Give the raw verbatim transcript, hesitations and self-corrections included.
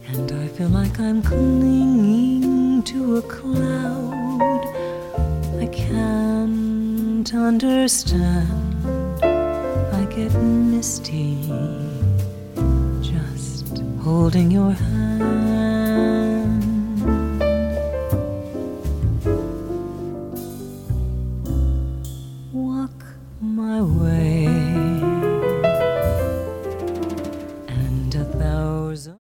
and I feel like I'm clinging to a cloud. I can't understand, I get misty just holding your hand. Walk my way,